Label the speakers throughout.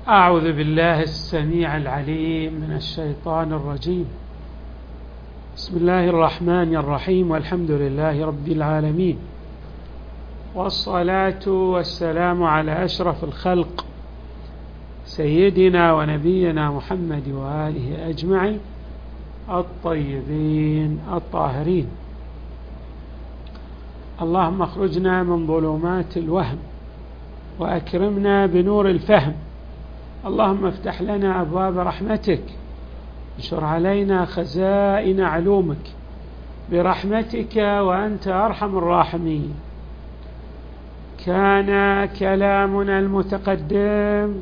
Speaker 1: أعوذ بالله السميع العليم من الشيطان الرجيم. بسم الله الرحمن الرحيم، والحمد لله رب العالمين، والصلاة والسلام على أشرف الخلق سيدنا ونبينا محمد وآله أجمعين الطيبين الطاهرين. اللهم اخرجنا من ظلمات الوهم وأكرمنا بنور الفهم. اللهم افتح لنا أبواب رحمتك، انشر علينا خزائن علومك برحمتك وأنت أرحم الراحمين. كان كلامنا المتقدم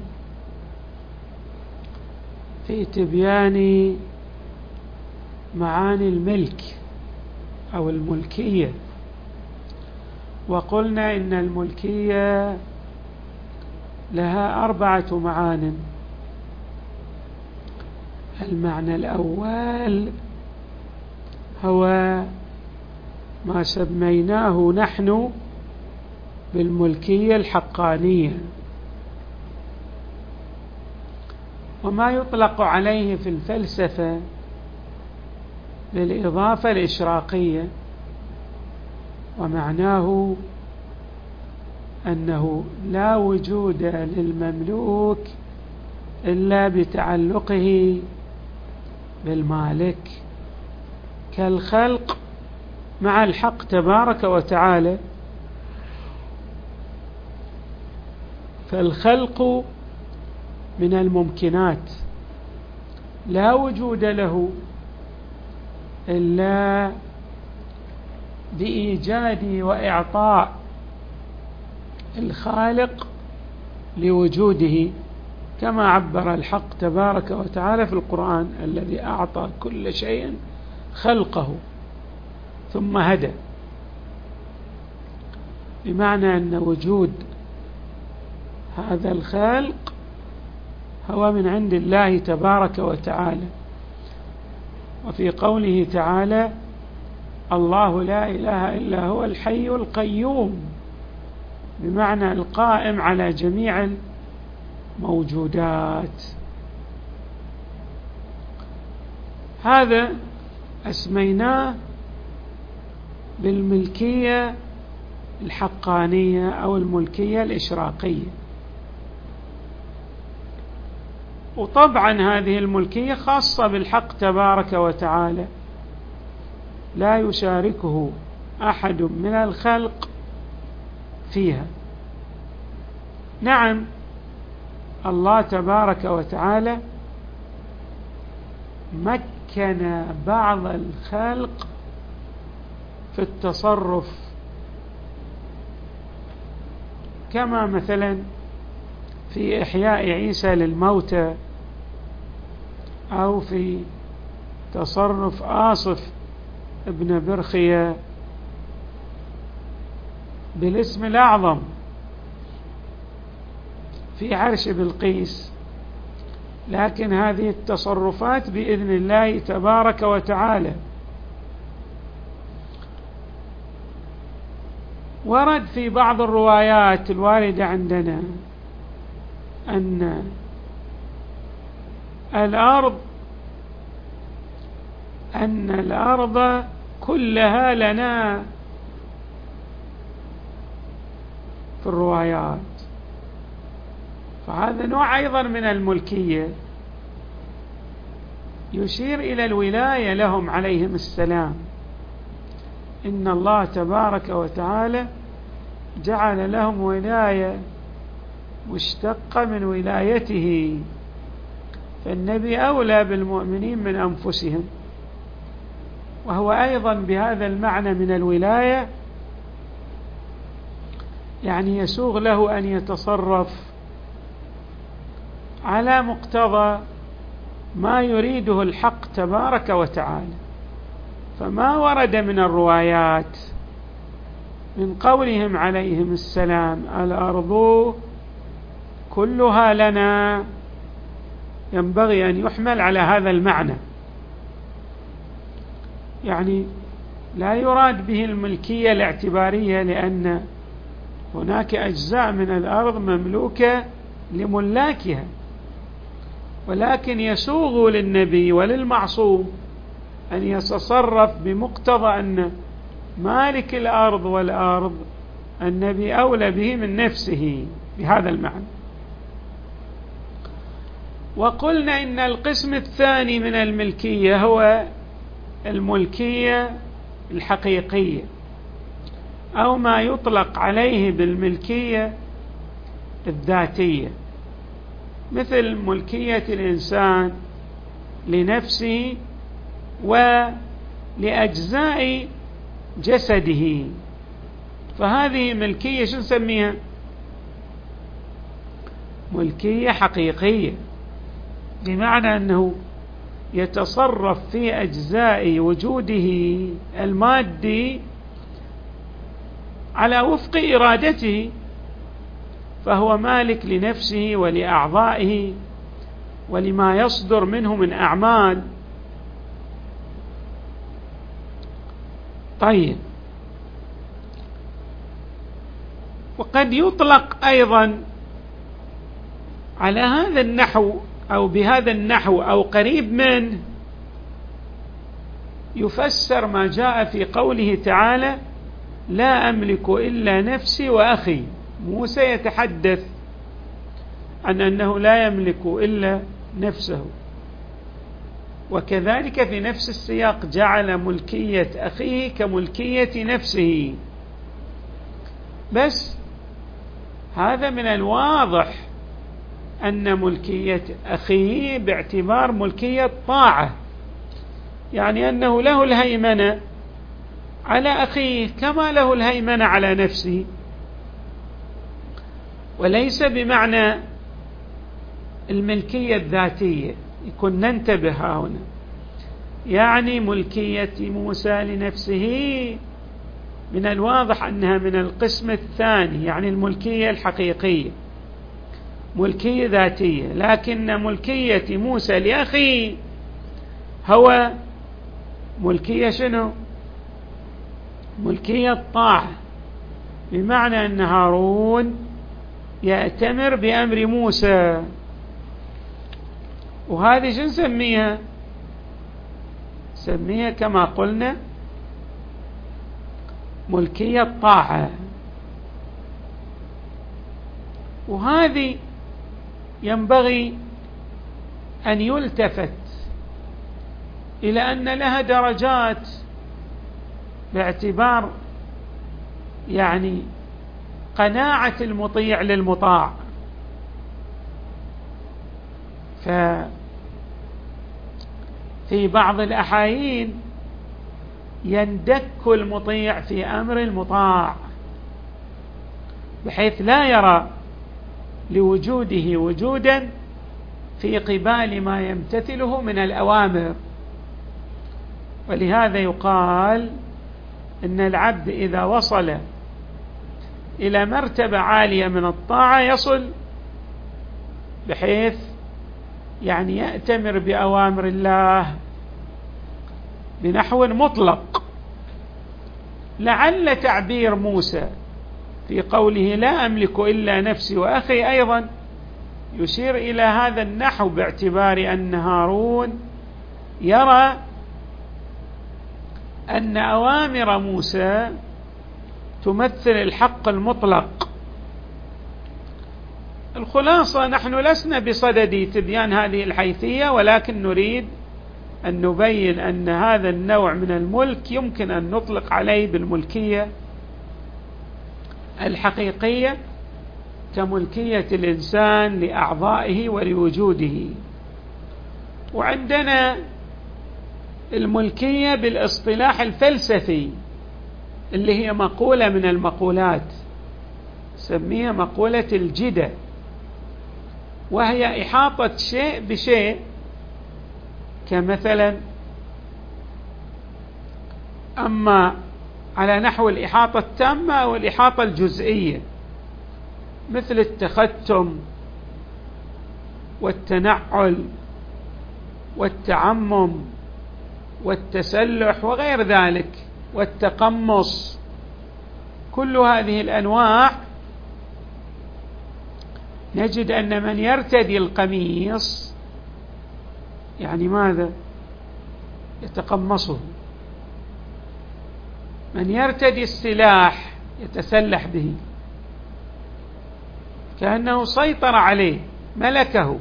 Speaker 1: في تبيان معاني الملك أو الملكية، وقلنا إن الملكية لها 4 معان. المعنى الأول هو ما سميناه نحن بالملكية الحقانية، وما يطلق عليه في الفلسفة بالإضافة الإشراقية، ومعناه أنه لا وجود للمملوك إلا بتعلقه بالمالك، كالخلق مع الحق تبارك وتعالى. فالخلق من الممكنات لا وجود له إلا بإيجاد وإعطاء الخالق لوجوده، كما عبر الحق تبارك وتعالى في القرآن: الذي أعطى كل شيء خلقه ثم هدى، بمعنى أن وجود هذا الخلق هو من عند الله تبارك وتعالى. وفي قوله تعالى: الله لا إله إلا هو الحي القيوم، بمعنى القائم على جميع الموجودات. هذا أسميناه بالملكية الحقانية أو الملكية الإشراقية. وطبعا هذه الملكية خاصة بالحق تبارك وتعالى، لا يشاركه أحد من الخلق فيها. نعم، الله تبارك وتعالى مكن بعض الخلق في التصرف، كما مثلا في إحياء عيسى للموتى، أو في تصرف آصف ابن برخية بالاسم الأعظم في عرش بلقيس. لكن هذه التصرفات بإذن الله تبارك وتعالى. ورد في بعض الروايات الواردة عندنا أن الأرض كلها لنا في الروايات، فهذا نوع أيضا من الملكية يشير إلى الولاية لهم عليهم السلام. إن الله تبارك وتعالى جعل لهم ولاية مشتقة من ولايته، فالنبي أولى بالمؤمنين من أنفسهم، وهو أيضا بهذا المعنى من الولاية، يعني يسوغ له أن يتصرف على مقتضى ما يريده الحق تبارك وتعالى. فما ورد من الروايات من قولهم عليهم السلام: الأرض كلها لنا، ينبغي أن يحمل على هذا المعنى، يعني لا يراد به الملكية الاعتبارية، لأن هناك أجزاء من الأرض مملوكة لملاكها، ولكن يسوغ للنبي وللمعصوم أن يتصرف بمقتضى أن مالك الأرض والأرض النبي أولى به من نفسه بهذا المعنى. وقلنا إن القسم الثاني من الملكية هو الملكية الحقيقية، أو ما يطلق عليه بالملكية الذاتية، مثل ملكية الإنسان لنفسه ولأجزاء جسده، فهذه ملكية شو نسميها؟ ملكية حقيقية، بمعنى أنه يتصرف في أجزاء وجوده المادي على وفق إرادته، فهو مالك لنفسه ولأعضائه ولما يصدر منه من أعمال. طيب، وقد يطلق أيضا على هذا النحو أو بهذا النحو أو قريب منه، يفسر ما جاء في قوله تعالى: لا أملك إلا نفسي وأخي. موسى يتحدث عن أنه لا يملك إلا نفسه، وكذلك في نفس السياق جعل ملكية أخيه كملكية نفسه. بس هذا من الواضح أن ملكية أخيه باعتبار ملكية طاعة، يعني أنه له الهيمنة على أخيه كما له الهيمنة على نفسه، وليس بمعنى الملكية الذاتية. يكون ننتبه هنا، يعني ملكية موسى لنفسه من الواضح أنها من القسم الثاني، يعني الملكية الحقيقية، ملكية ذاتية. لكن ملكية موسى لأخيه هو ملكية شنو؟ ملكية طاعة، بمعنى أن هارون يأتمر بأمر موسى، وهذه شو نسميها؟ نسميها كما قلنا ملكية طاعة. وهذه ينبغي أن يلتفت إلى أن لها درجات باعتبار يعني قناعة المطيع للمطاع. ففي بعض الأحايين يندك المطيع في أمر المطاع، بحيث لا يرى لوجوده وجودا في قبال ما يمتثله من الأوامر. ولهذا يقال إن العبد إذا وصل إلى مرتبة عالية من الطاعة يصل بحيث يعني يأتمر بأوامر الله بنحو مطلق. لعل تعبير موسى في قوله لا أملك إلا نفسي وأخي أيضا يشير إلى هذا النحو، باعتبار أن هارون يرى أن أوامر موسى تمثل الحق المطلق. الخلاصة، نحن لسنا بصدد تبيان هذه الحيثية، ولكن نريد أن نبين أن هذا النوع من الملك يمكن أن نطلق عليه بالملكية الحقيقية كملكية الإنسان لأعضائه ولوجوده. وعندنا الملكية بالاصطلاح الفلسفي اللي هي مقولة من المقولات، سميها مقولة الجدة، وهي إحاطة شيء بشيء، كمثلا أما على نحو الإحاطة التامة أو الإحاطة الجزئية، مثل التختم والتنعل والتعمم والتسلح وغير ذلك والتقمص. كل هذه الأنواع نجد أن من يرتدي القميص يعني ماذا؟ يتقمصه. من يرتدي السلاح يتسلح به كأنه سيطر عليه، ملكه.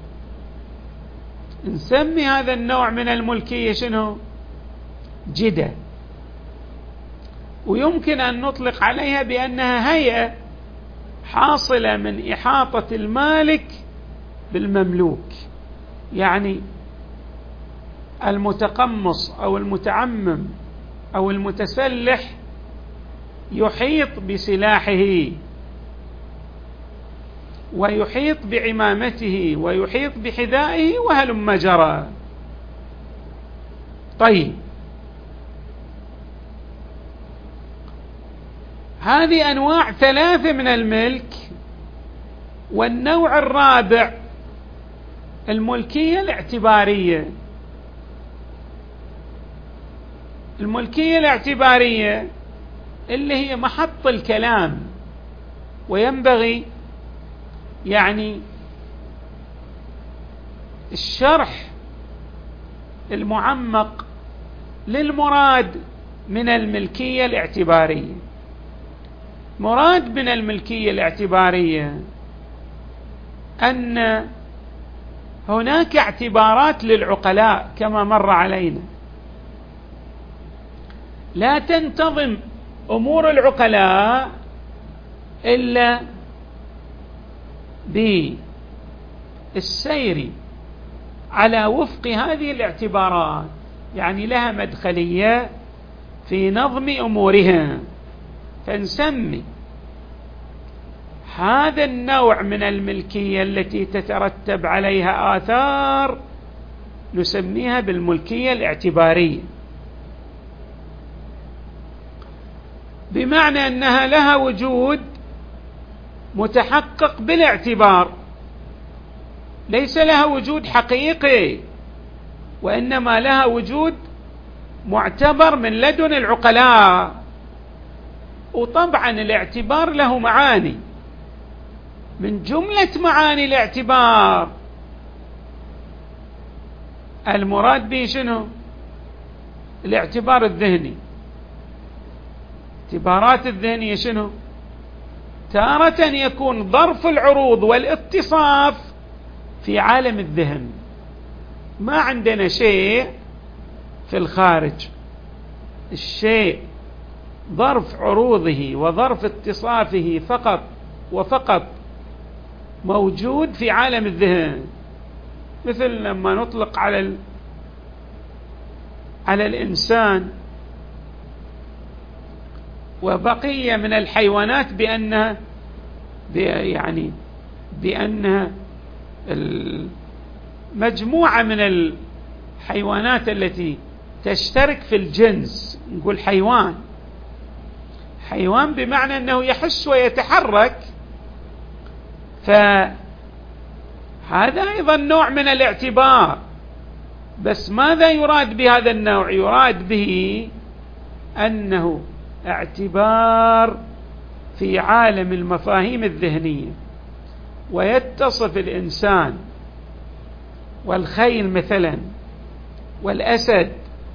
Speaker 1: نسمي هذا النوع من الملكية شنو؟ جدة. ويمكن أن نطلق عليها بأنها هيئة حاصلة من إحاطة المالك بالمملوك. يعني المتقمص أو المتعمم أو المتسلح يحيط بسلاحه ويحيط بعمامته ويحيط بحذائه وهلم جرى. طيب، هذه أنواع 3 من الملك. والنوع الرابع الملكية الاعتبارية. الملكية الاعتبارية اللي هي محط الكلام، وينبغي يعني الشرح المعمق للمراد من الملكية الاعتبارية. مراد من الملكية الاعتبارية أن هناك اعتبارات للعقلاء كما مر علينا، لا تنتظم أمور العقلاء إلا بالسير على وفق هذه الاعتبارات، يعني لها مدخلية في نظم أمورها. فنسمي هذا النوع من الملكية التي تترتب عليها آثار نسميها بالملكية الاعتبارية، بمعنى أنها لها وجود متحقق بالاعتبار، ليس لها وجود حقيقي، وإنما لها وجود معتبر من لدن العقلاء. وطبعا الاعتبار له معاني، من جملة معاني الاعتبار المراد به شنو؟ الاعتبار الذهني. اعتبارات الذهنية شنو؟ تارة يكون ظرف العروض والاتصاف في عالم الذهن، ما عندنا شيء في الخارج، الشيء ظرف عروضه وظرف اتصافه فقط وفقط موجود في عالم الذهن. مثل لما نطلق على الإنسان وبقية من الحيوانات بأنها مجموعة من الحيوانات التي تشترك في الجنس، نقول حيوان بمعنى أنه يحس ويتحرك. فهذا أيضا نوع من الاعتبار، بس ماذا يراد بهذا النوع؟ يراد به أنه اعتبار في عالم المفاهيم الذهنية، ويتصف الإنسان والخيل مثلا والأسد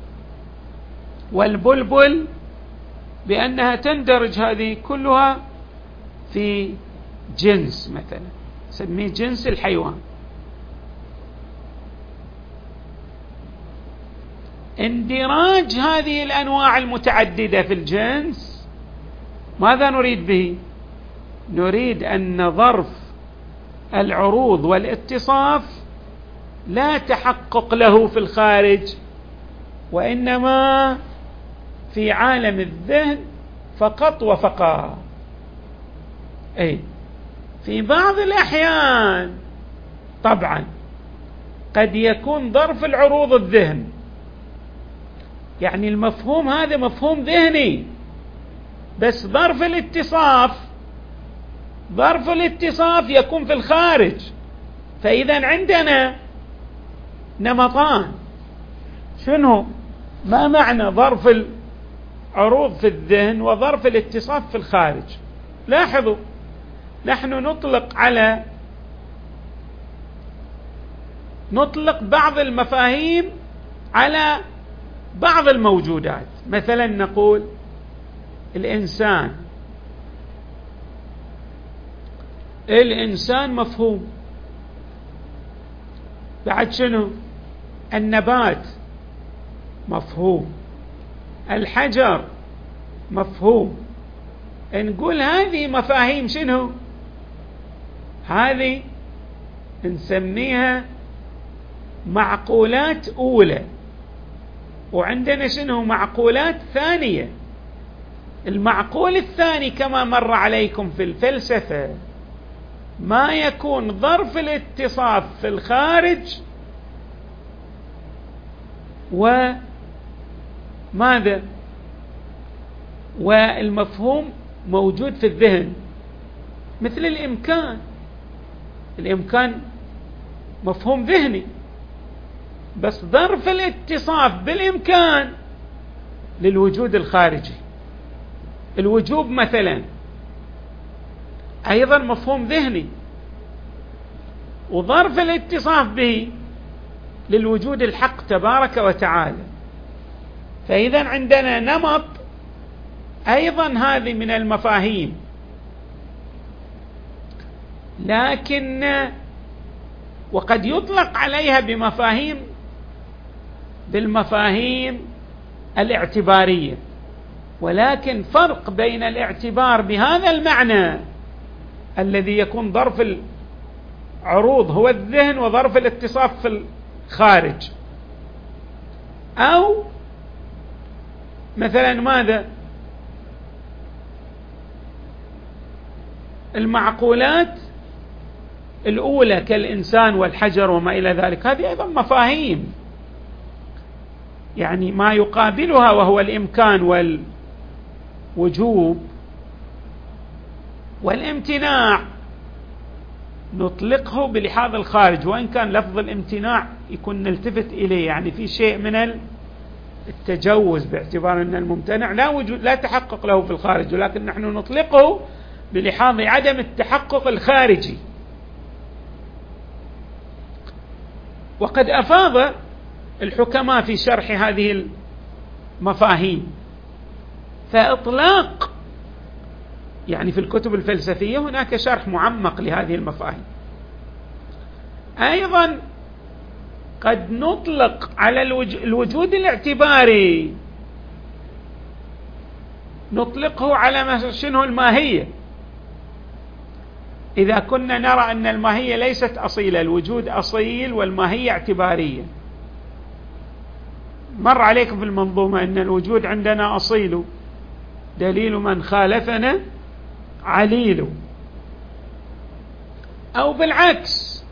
Speaker 1: والبلبل بأنها تندرج هذه كلها في جنس، مثلا نسميه جنس الحيوان. اندراج هذه الأنواع المتعددة في الجنس ماذا نريد به؟ نريد أن ظرف العروض والاتصاف لا تحقق له في الخارج، وإنما في عالم الذهن فقط وفقط. في بعض الأحيان طبعا قد يكون ظرف العروض الذهن، يعني المفهوم هذا مفهوم ذهني، بس ظرف الاتصاف يكون في الخارج. فإذا عندنا نمطان. شنو؟ ما معنى ظرف العروض في الذهن وظرف الاتصاف في الخارج؟ لاحظوا، نحن نطلق على نطلق بعض المفاهيم على بعض الموجودات. مثلا نقول الإنسان مفهوم. بعد شنو؟ النبات مفهوم، الحجر مفهوم. نقول هذه مفاهيم شنو؟ هذه نسميها معقولات أولى، وعندنا شنو؟ معقولات ثانية. المعقول الثاني كما مر عليكم في الفلسفة ما يكون ظرف الاتصاف في الخارج وماذا؟ والمفهوم موجود في الذهن، مثل الإمكان مفهوم ذهني، بس ظرف الاتصاف بالإمكان للوجود الخارجي. الوجوب مثلا أيضا مفهوم ذهني، وظرف الاتصاف به للوجود الحق تبارك وتعالى. فإذا عندنا نمط أيضا هذه من المفاهيم، لكن وقد يطلق عليها بالمفاهيم الاعتبارية، ولكن فرق بين الاعتبار بهذا المعنى الذي يكون ظرف العروض هو الذهن وظرف الاتصاف في الخارج، أو مثلا ماذا؟ المعقولات الأولى كالإنسان والحجر وما إلى ذلك، هذه أيضا مفاهيم، يعني ما يقابلها وهو الإمكان والوجوب والامتناع نطلقه بلحاظ الخارج، وإن كان لفظ الامتناع يكون نلتفت إليه، يعني في شيء من التجوز باعتبار أن الممتنع لا تحقق له في الخارج، ولكن نحن نطلقه بلحاظ عدم التحقق الخارجي. وقد أفاض الحكماء في شرح هذه المفاهيم، فإطلاق يعني في الكتب الفلسفية هناك شرح معمق لهذه المفاهيم. أيضا قد نطلق على الوجود الاعتباري، نطلقه على شنو؟ الماهية. إذا كنا نرى أن الماهية ليست أصيلة، الوجود أصيل والماهية اعتبارية. مر عليكم في المنظومة أن الوجود عندنا أصيل، دليل من خالفنا عليل، أو بالعكس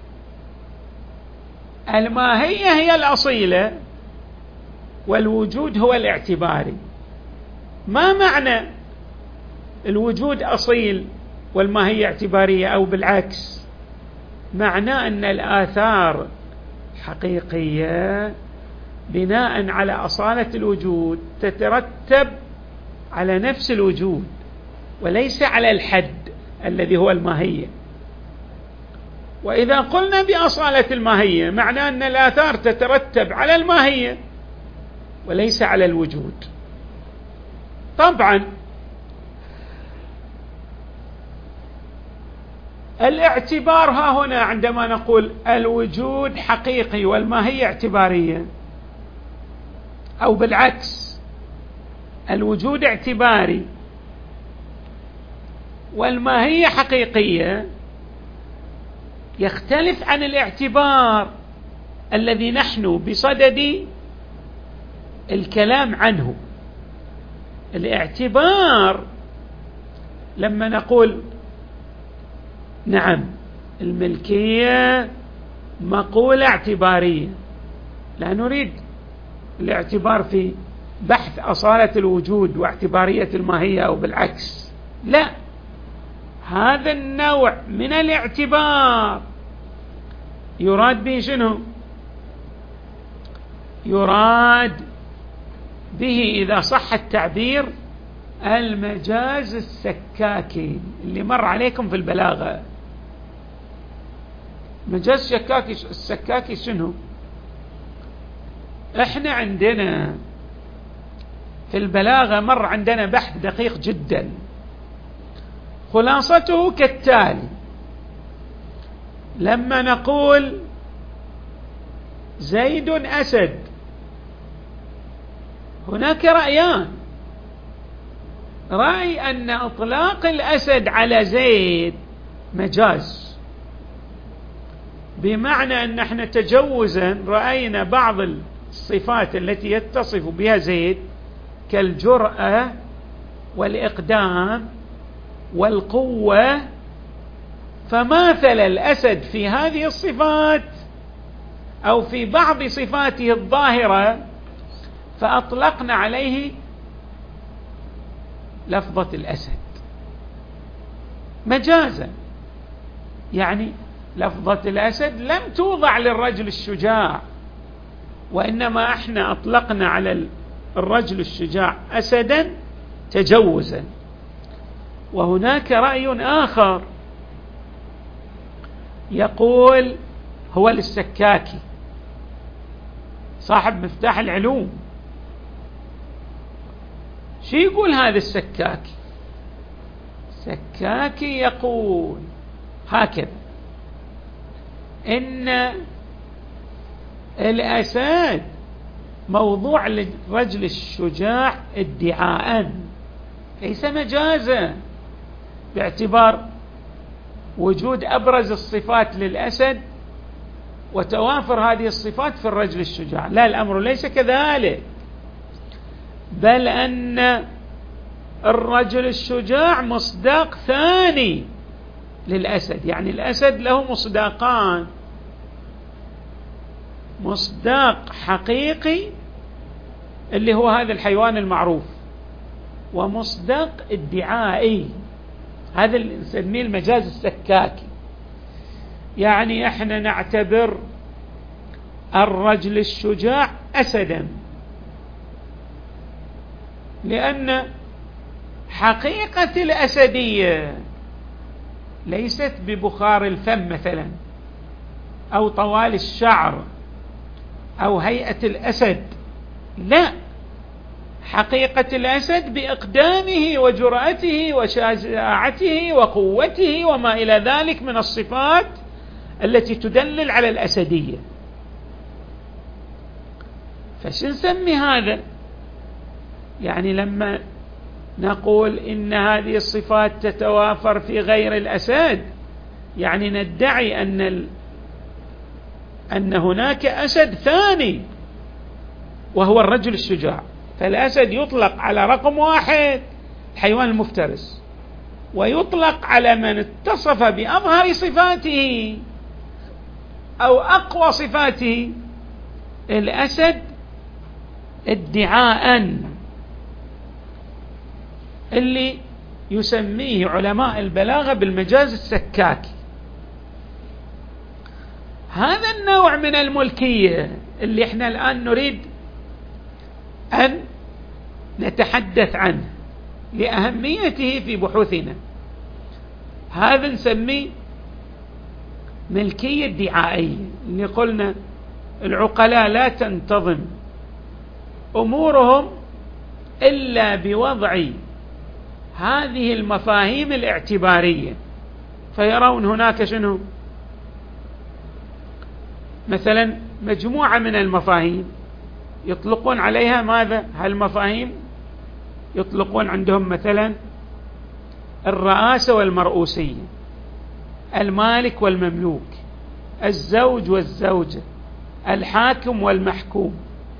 Speaker 1: الماهية هي الأصيلة والوجود هو الاعتباري. ما معنى الوجود أصيل والماهية اعتبارية أو بالعكس؟ معناه أن الآثار حقيقية بناء على أصالة الوجود تترتب على نفس الوجود وليس على الحد الذي هو الماهية. وإذا قلنا بأصالة الماهية معناه أن الآثار تترتب على الماهية وليس على الوجود. طبعا الاعتبار ها هنا عندما نقول الوجود حقيقي والماهية اعتبارية، أو بالعكس الوجود اعتباري والماهية حقيقية، يختلف عن الاعتبار الذي نحن بصدد الكلام عنه. الاعتبار لما نقول نعم الملكية مقولة اعتبارية، لا نريد الاعتبار في بحث أصالة الوجود واعتبارية الماهية أو بالعكس، لا، هذا النوع من الاعتبار يراد به شنو؟ يراد به إذا صح التعبير المجاز السكاكي اللي مر عليكم في البلاغة. مجاز السكاكي شنو؟ احنا عندنا في البلاغة مر عندنا بحث دقيق جدا، خلاصته كالتالي: لما نقول زيد أسد، هناك رأيان: رأي أن إطلاق الأسد على زيد مجاز، بمعنى أن احنا تجوزا رأينا بعض الصفات التي يتصف بها زيد كالجرأة والإقدام والقوة، فماثل الأسد في هذه الصفات أو في بعض صفاته الظاهرة، فأطلقنا عليه لفظة الأسد مجازا. يعني لفظة الأسد لم توضع للرجل الشجاع، وإنما احنا أطلقنا على الرجل الشجاع أسدا تجوزا. وهناك رأي آخر يقول، هو للسكاكي صاحب مفتاح العلوم. شو يقول هذا السكاكي؟ السكاكي يقول هكذا: إن الأسد موضوع للرجل الشجاع ادعاء ليس مجازا، باعتبار وجود أبرز الصفات للأسد وتوافر هذه الصفات في الرجل الشجاع. لا، الأمر ليس كذلك، بل أن الرجل الشجاع مصداق ثاني للأسد. يعني الأسد له مصداقان: مصداق حقيقي اللي هو هذا الحيوان المعروف، ومصداق ادعائي، هذا اللي نسميه المجاز السكاكي. يعني احنا نعتبر الرجل الشجاع أسدا لأن حقيقة الأسدية ليست ببخار الفم مثلا، أو طوال الشعر، أو هيئة الأسد. لا، حقيقة الأسد بإقدامه وجرأته وشجاعته وقوته وما إلى ذلك من الصفات التي تدلل على الأسدية. فش نسمي هذا؟ يعني لما نقول إن هذه الصفات تتوافر في غير الأسد، يعني ندعي أن هناك أسد ثاني وهو الرجل الشجاع. فالأسد يطلق على رقم واحد الحيوان المفترس، ويطلق على من اتصف بأظهر صفاته أو أقوى صفاته الأسد ادعاء، اللي يسميه علماء البلاغة بالمجاز السكاكي. هذا النوع من الملكية اللي احنا الآن نريد أن نتحدث عنه لأهميته في بحوثنا، هذا نسميه ملكية دعائية. اللي قلنا العقلاء لا تنتظم أمورهم إلا بوضع هذه المفاهيم الاعتبارية، فيرون هناك شنو؟ مثلا مجموعة من المفاهيم يطلقون عليها ماذا؟ هالمفاهيم يطلقون عندهم مثلا الرئاسة والمرؤوسية، المالك والمملوك، الزوج والزوجة، الحاكم والمحكوم.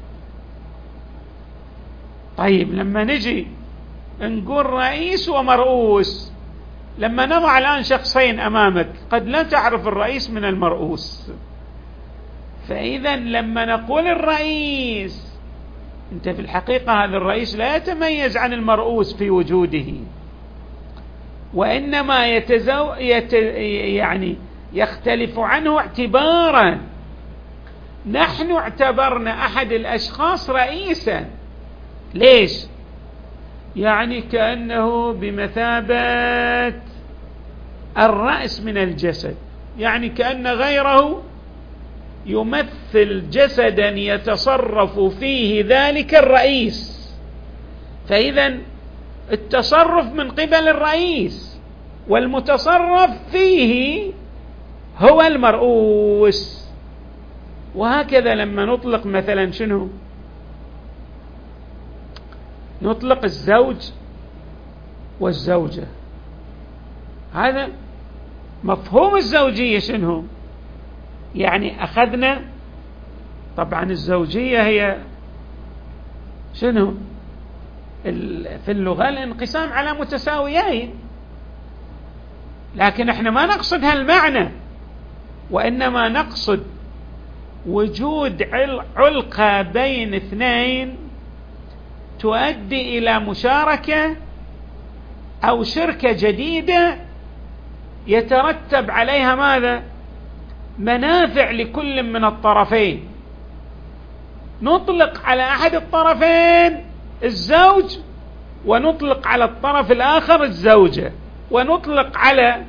Speaker 1: طيب لما نجي نقول رئيس ومرؤوس، لما نضع الآن شخصين أمامك قد لا تعرف الرئيس من المرؤوس، فإذا لما نقول الرئيس، أنت في الحقيقة هذا الرئيس لا يتميز عن المرؤوس في وجوده، وإنما يعني يختلف عنه اعتبارا. نحن اعتبرنا أحد الأشخاص رئيسا، ليش؟ يعني كأنه بمثابة الرأس من الجسد، يعني كأن غيره يمثل جسدا يتصرف فيه ذلك الرئيس، فإذا التصرف من قبل الرئيس والمتصرف فيه هو المرؤوس. وهكذا لما نطلق مثلا شنو؟ نطلق الزوج والزوجة، هذا مفهوم الزوجية شنو؟ يعني أخذنا طبعا الزوجية هي شنو؟ في اللغة الانقسام على متساويين، لكن احنا ما نقصد هالمعنى، وإنما نقصد وجود علقة بين اثنين تؤدي إلى مشاركة أو شركة جديدة يترتب عليها ماذا؟ منافع لكل من الطرفين. نطلق على أحد الطرفين الزوج، ونطلق على الطرف الآخر الزوجة، ونطلق على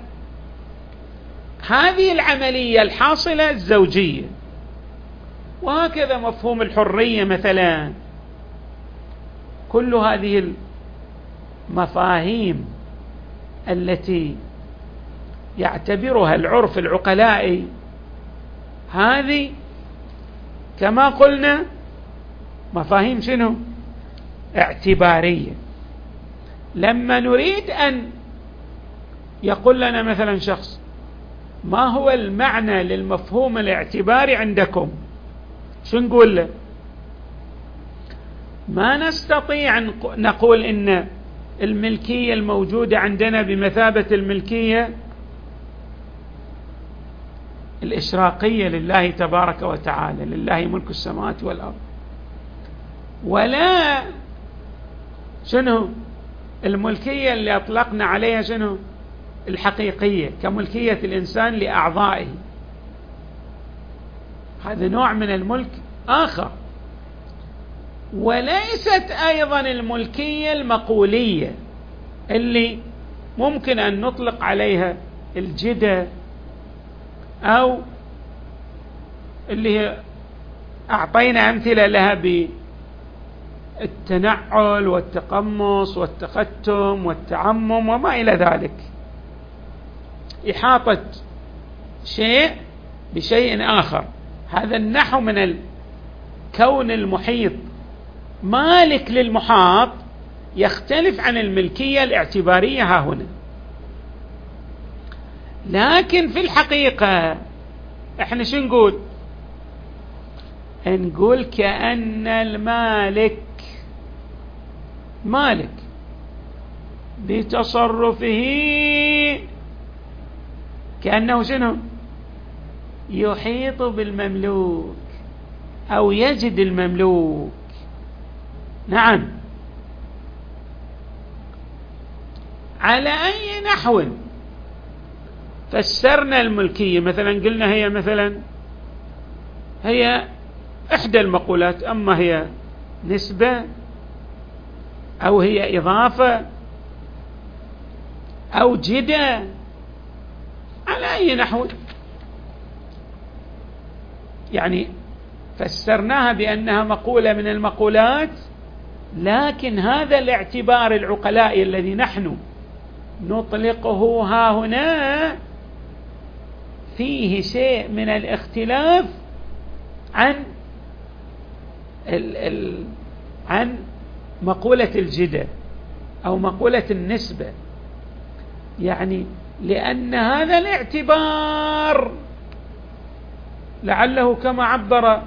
Speaker 1: هذه العملية الحاصلة الزوجية. وهكذا مفهوم الحرية مثلا. كل هذه المفاهيم التي يعتبرها العرف العقلائي هذه كما قلنا مفاهيم شنو؟ اعتبارية. لما نريد أن يقول لنا مثلا شخص ما هو المعنى للمفهوم الاعتباري عندكم، شو نقول له؟ ما نستطيع أن نقول إن الملكية الموجودة عندنا بمثابة الملكية الإشراقية لله تبارك وتعالى، لله ملك السماوات والأرض، ولا شنو الملكية اللي أطلقنا عليها شنو الحقيقية كملكية الإنسان لأعضائه. هذا نوع من الملك آخر. وليست أيضا الملكية المقولية اللي ممكن أن نطلق عليها الجدة، أو اللي هي أعطينا أمثلة لها بالتنعل والتقمص والتختم والتعمم وما إلى ذلك، إحاطة شيء بشيء آخر. هذا النحو من الكون المحيط مالك للمحاط يختلف عن الملكية الاعتبارية ها هنا. لكن في الحقيقة احنا شو نقول؟ نقول كأن المالك مالك بتصرفه كأنه شنو؟ يحيط بالمملوك أو يجد المملوك. نعم. على أي نحو فسرنا الملكية؟ مثلا قلنا هي مثلا هي إحدى المقولات، أما هي نسبة أو هي إضافة أو جدة، على أي نحو يعني فسرناها بأنها مقولة من المقولات. لكن هذا الاعتبار العقلائي الذي نحن نطلقه ها هنا فيه شيء من الاختلاف عن مقولة الجدة أو مقولة النسبة. يعني لأن هذا الاعتبار لعله كما عبر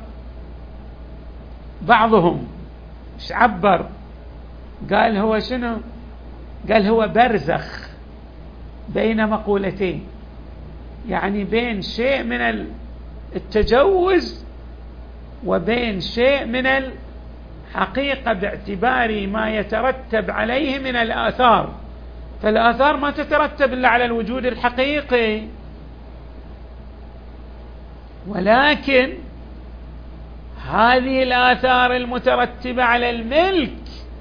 Speaker 1: بعضهم، مش عبر، قال هو شنو؟ قال هو برزخ بين مقولتين، يعني بين شيء من التجوز وبين شيء من الحقيقة باعتبار ما يترتب عليه من الآثار. فالآثار ما تترتب إلا على الوجود الحقيقي، ولكن هذه الآثار المترتبة على الملك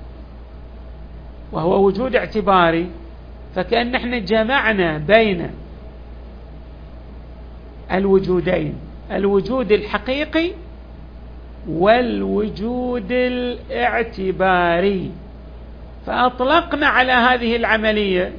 Speaker 1: وهو وجود اعتباري، فكأن احنا جمعنا بين الوجودين، الوجود الحقيقي والوجود الاعتباري. فأطلقنا على هذه العملية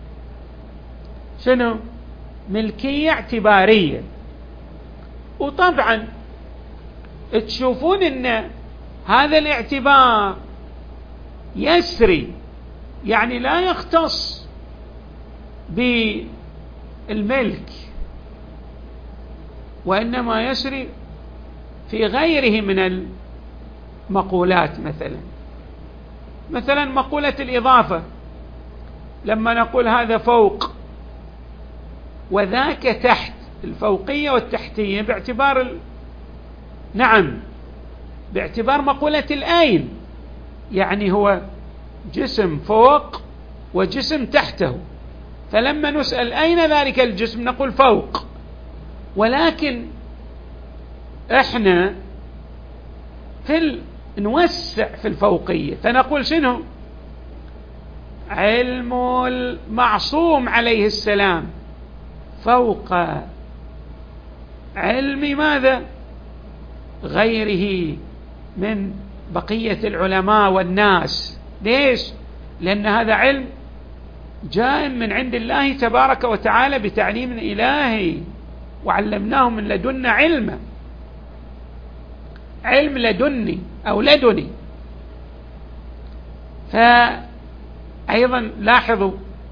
Speaker 1: شنو؟ ملكية اعتبارية. وطبعا تشوفون ان هذا الاعتبار يسري، يعني لا يختص بالملك، وإنما يسري في غيره من المقولات. مثلا مقولة الإضافة، لما نقول هذا فوق وذاك تحت، الفوقية والتحتية باعتبار باعتبار مقولة الأين، يعني هو جسم فوق وجسم تحته، فلما نسأل أين ذلك الجسم نقول فوق. ولكن احنا نوسع في الفوقية فنقول شنو؟ علم المعصوم عليه السلام فوق علم ماذا؟ غيره من بقية العلماء والناس. ليش؟ لأن هذا علم جاء من عند الله تبارك وتعالى بتعليم إلهي، وعلمناه من لدنا علما، علم لدني أو لدني. فأيضا لاحظوا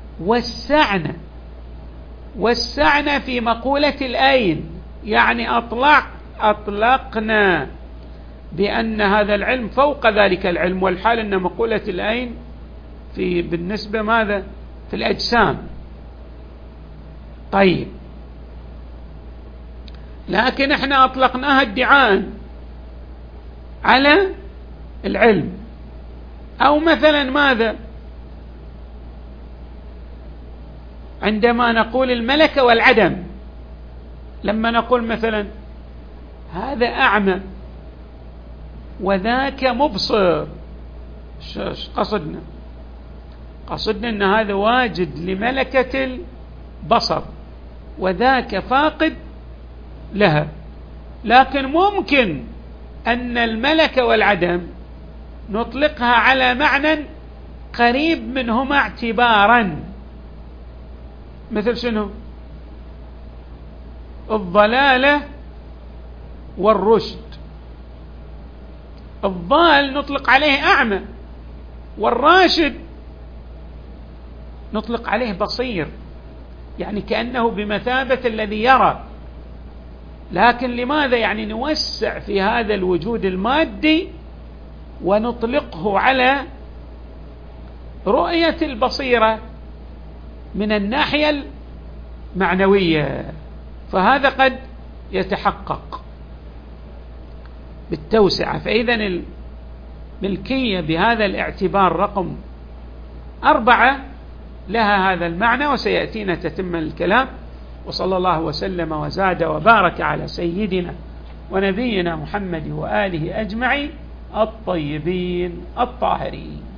Speaker 1: وسعنا في مقولة الأين، يعني أطلقنا بأن هذا العلم فوق ذلك العلم، والحال أن مقولة الأين بالنسبة ماذا؟ في الأجسام. طيب، لكن احنا أطلقناها ادعاء على العلم. أو مثلا ماذا؟ عندما نقول الملكة والعدم، لما نقول مثلا هذا أعمى وذاك مبصر، قصدنا أن هذا واجد لملكة البصر وذاك فاقد لها. لكن ممكن أن الملكة والعدم نطلقها على معنى قريب منهما اعتبارا، مثل شنو؟ الضلالة والرشد. الضال نطلق عليه أعمى، والراشد نطلق عليه بصير، يعني كأنه بمثابة الذي يرى. لكن لماذا؟ يعني نوسع في هذا الوجود المادي ونطلقه على رؤية البصيرة من الناحية المعنوية، فهذا قد يتحقق بالتوسعة. فإذا الملكية بهذا الاعتبار رقم 4 لها هذا المعنى، وسيأتينا تتم الكلام. وصلى الله وسلم وزاد وبارك على سيدنا ونبينا محمد وآله أجمعين الطيبين الطاهرين.